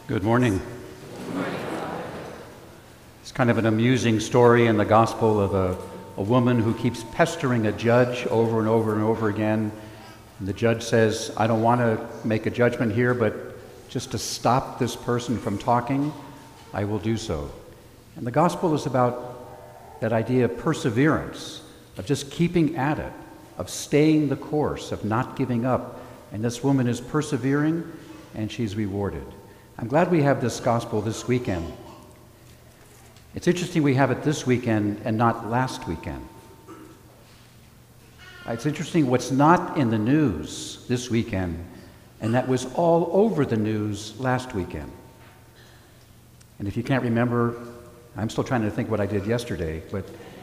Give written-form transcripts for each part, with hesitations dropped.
Good morning. It's kind of an amusing story in the gospel of a woman who keeps pestering a judge over and over and over again. And the judge says, I don't want to make a judgment here, but just to stop this person from talking, I will do so. And the gospel is about that idea of perseverance, of just keeping at it, of staying the course, of not giving up. And this woman is persevering, and she's rewarded. I'm glad we have this gospel this weekend. It's interesting we have it this weekend and not last weekend. It's interesting what's not in the news this weekend, and that was all over the news last weekend. And if you can't remember, I'm still trying to think what I did yesterday, but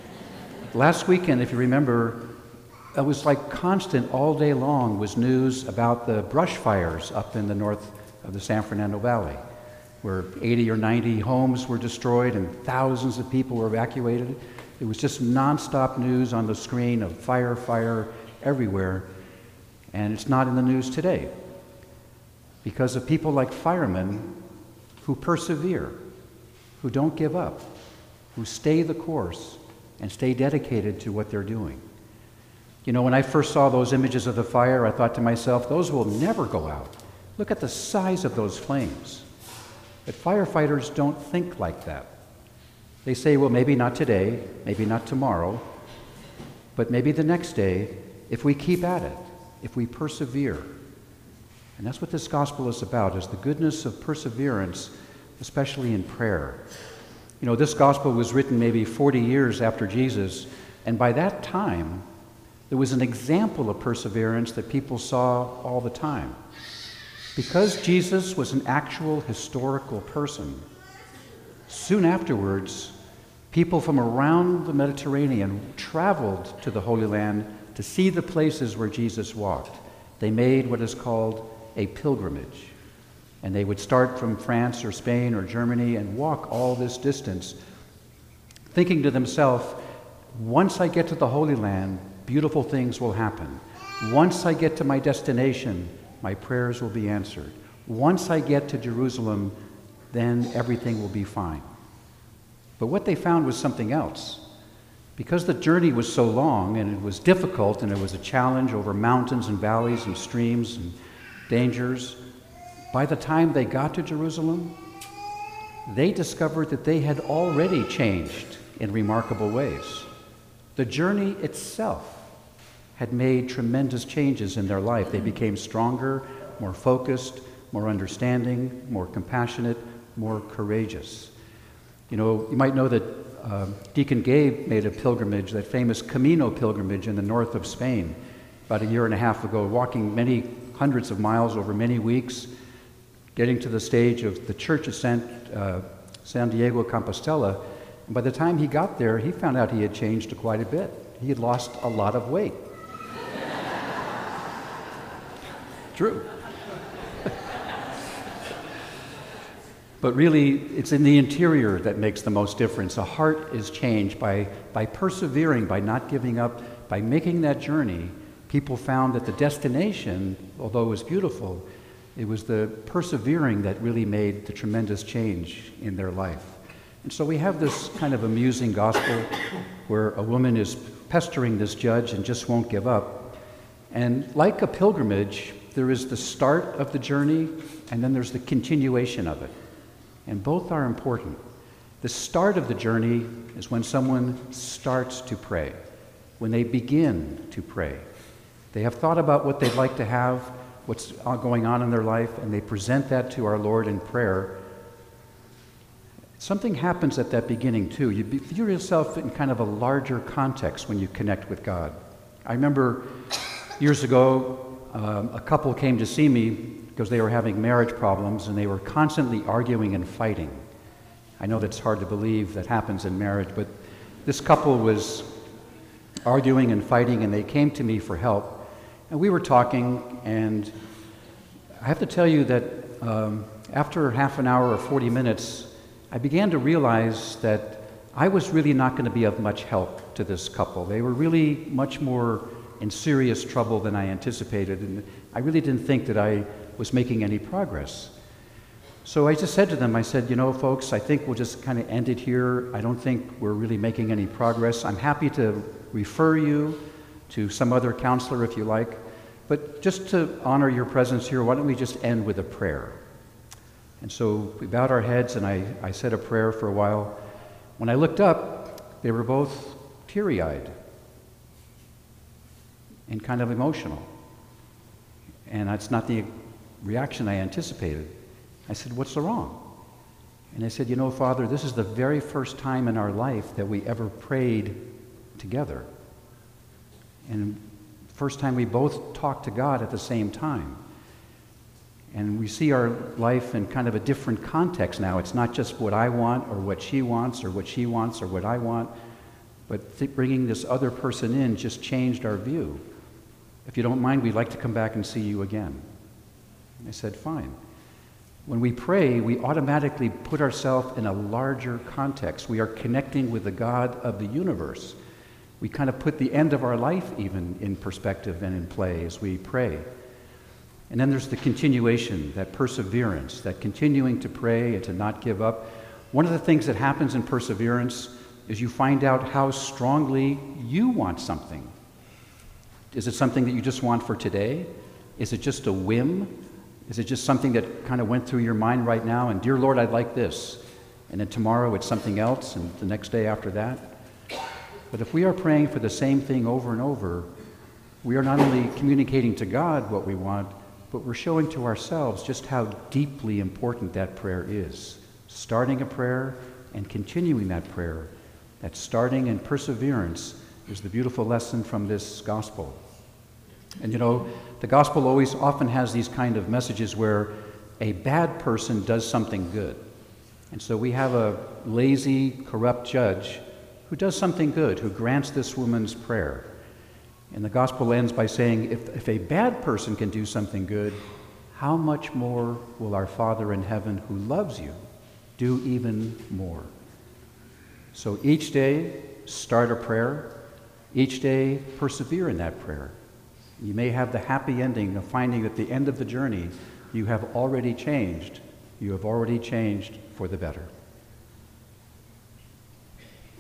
last weekend, if you remember, it was like constant all day long was news about the brush fires up in the north of the San Fernando Valley, where 80 or 90 homes were destroyed and thousands of people were evacuated. It was just nonstop news on the screen of fire everywhere. And it's not in the news today because of people like firemen who persevere, who don't give up, who stay the course and stay dedicated to what they're doing. You know, when I first saw those images of the fire, I thought to myself, those will never go out. Look at the size of those flames. But firefighters don't think like that. They say, well, maybe not today, maybe not tomorrow, but maybe the next day, if we keep at it, if we persevere. And that's what this gospel is about, is the goodness of perseverance, especially in prayer. You know, this gospel was written maybe 40 years after Jesus, and by that time, there was an example of perseverance that people saw all the time. Because Jesus was an actual historical person, soon afterwards, people from around the Mediterranean traveled to the Holy Land to see the places where Jesus walked. They made what is called a pilgrimage. And they would start from France or Spain or Germany and walk all this distance, thinking to themselves, once I get to the Holy Land, beautiful things will happen. Once I get to my destination, my prayers will be answered. Once I get to Jerusalem, then everything will be fine. But what they found was something else. Because the journey was so long and it was difficult and it was a challenge over mountains and valleys and streams and dangers, by the time they got to Jerusalem, they discovered that they had already changed in remarkable ways. The journey itself had made tremendous changes in their life. They became stronger, more focused, more understanding, more compassionate, more courageous. You know, you might know that Deacon Gabe made a pilgrimage, that famous Camino pilgrimage in the north of Spain, about a year and a half ago, walking many hundreds of miles over many weeks, getting to the stage of the Church of San Diego Compostela. And by the time he got there, he found out he had changed quite a bit. He had lost a lot of weight. True. But really, it's in the interior that makes the most difference. A heart is changed by persevering, by not giving up, by making that journey. People found that the destination, although it was beautiful, it was the persevering that really made the tremendous change in their life. And so we have this kind of amusing gospel where a woman is pestering this judge and just won't give up. And like a pilgrimage, there is the start of the journey, and then there's the continuation of it. And both are important. The start of the journey is when someone starts to pray, when they begin to pray. They have thought about what they'd like to have, what's going on in their life, and they present that to our Lord in prayer. Something happens at that beginning, too. You view yourself in kind of a larger context when you connect with God. I remember years ago, a couple came to see me because they were having marriage problems and they were constantly arguing and fighting. I know that's hard to believe that happens in marriage, but this couple was arguing and fighting and they came to me for help. And we were talking, and I have to tell you that after half an hour or 40 minutes, I began to realize that I was really not going to be of much help to this couple. They were really much more in serious trouble than I anticipated, and I really didn't think that I was making any progress. So I just said to them, I said, folks, I think we'll just kind of end it here. I don't think we're really making any progress. I'm happy to refer you to some other counselor if you like, but just to honor your presence here, why don't we just end with a prayer? And so we bowed our heads, and I said a prayer for a while. When I looked up, they were both teary-eyed and kind of emotional. And that's not the reaction I anticipated. I said, what's wrong? And I said, Father, this is the very first time in our life that we ever prayed together. And first time we both talked to God at the same time. And we see our life in kind of a different context now. It's not just what I want or what she wants or what she wants or what I want, but bringing this other person in just changed our view. If you don't mind, we'd like to come back and see you again. And I said, fine. When we pray, we automatically put ourselves in a larger context. We are connecting with the God of the universe. We kind of put the end of our life even in perspective and in play as we pray. And then there's the continuation, that perseverance, that continuing to pray and to not give up. One of the things that happens in perseverance is you find out how strongly you want something. Is it something that you just want for today? Is it just a whim? Is it just something that kind of went through your mind right now? And dear Lord, I'd like this. And then tomorrow it's something else, and the next day after that. But if we are praying for the same thing over and over, we are not only communicating to God what we want, but we're showing to ourselves just how deeply important that prayer is. Starting a prayer and continuing that prayer, that starting and perseverance is the beautiful lesson from this gospel. And the gospel often has these kind of messages where a bad person does something good. And so we have a lazy, corrupt judge who does something good, who grants this woman's prayer. And the gospel ends by saying, if a bad person can do something good, how much more will our Father in heaven who loves you do even more? So each day, start a prayer. Each day, persevere in that prayer. You may have the happy ending of finding at the end of the journey, you have already changed. You have already changed for the better.